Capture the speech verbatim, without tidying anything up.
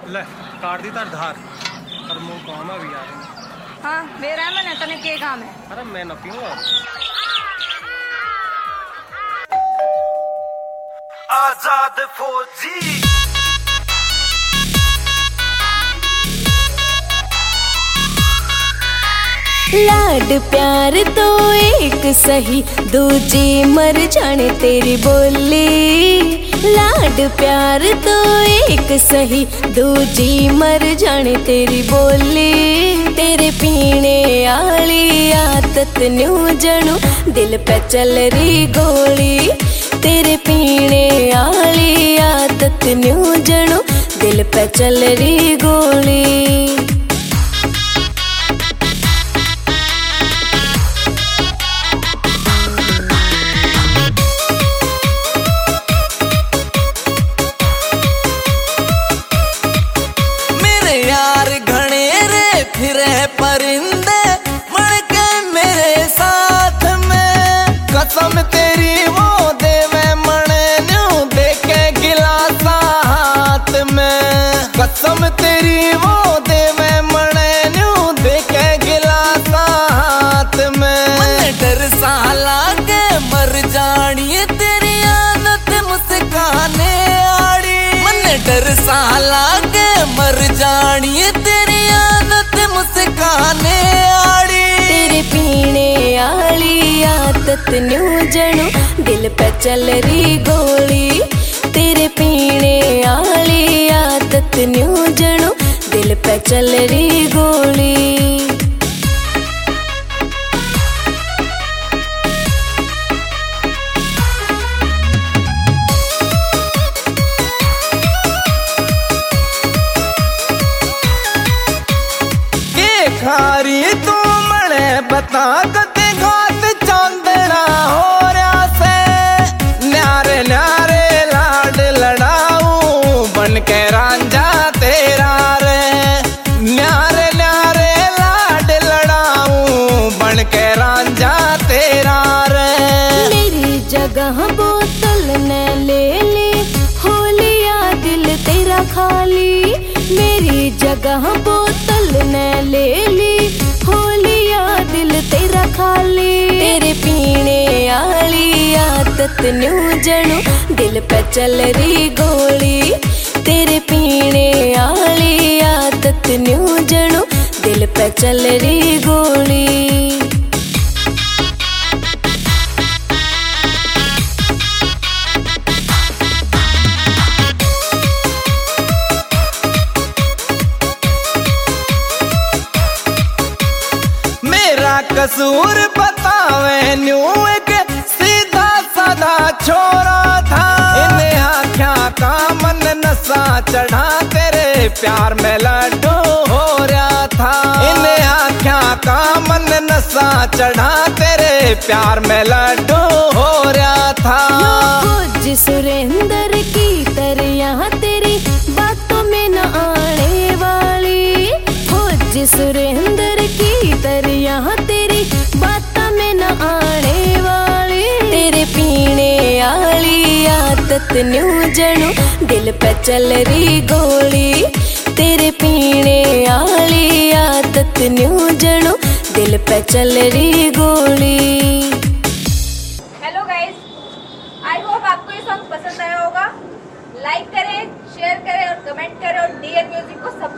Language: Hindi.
ले काट दी तार धार और मुंह काम है भी यार। हाँ मेरा मन है तने के काम है। अरे मैं न पीऊंगा। आजाद फौजी लाड प्यार तो एक सही दूजी मर जाने तेरी बोली। लाड प्यार तो एक सही दूजी मर जाने तेरी बोली। तेरे पीने आली आदत न्यू जणू दिल पे चल रही गोली। तेरे पीने आली आदत न्यू जणू दिल पे चल रही गोली। परिंदे मर के मेरे साथ में कसम तेरी वो देवे मणे न्यू देके गिलासा हाथ में। कसम तेरी वो देवे मणे न्यू देके गिलासा हाथ में। मन डर सा लागे मर जानी तेरी आदत मुस्काने आड़ी। मन डर सा लागे मर जानी तेरी आदत मुस्काने आड़ी। तेरे पीने आली आदत न्यू जणू दिल पे चल रही गोली। तेरे पीने आली आदत न्यू जणू दिल पे चल रही गोली। खारी तू मने बता कते घात चांदना हो रहा से। न्यारे न्यारे लाड लड़ाऊं बन के रांझा तेरा रे। न्यारे न्यारे लाड लड़ाऊं बन के रांझा तेरा रे। मेरी जगह बोतल ने ले ली होलिया दिल तेरा खाली। मेरी जगह बोतल ने ले ली होलिया दिल तेरा खाली। तेरे पीने आली आदत न्यू जणू दिल पे चल रही गोली। तेरे पीने आली आदत न्यू जणू दिल पे चल रही गोली। कसूर बतावे न्यू एक सीधा साधा छोरा था। इन्हें आख्या का मन नशा चढ़ा तेरे प्यार में लड्डू हो रहा था। इन्हें आख्या का मन नशा चढ़ा तेरे प्यार में लड्डू हो रहा था। फौजी सुरेंद्र की तरह तेरी बातों में न आने वाली। फौजी सुरेंद्र की तरह तेरी बातों में न आने वाली। तेरे पीने आली आदत न्यू जणू दिल पे चल रही गोली। तेरे पीने आली आदत न्यू जणू दिल पे चल रही गोली। हेलो गाइस, आई होप आपको ये सॉन्ग पसंद आया होगा। लाइक करें, शेयर करें और कमेंट करें और डीएन म्यूजिक को सपोर्ट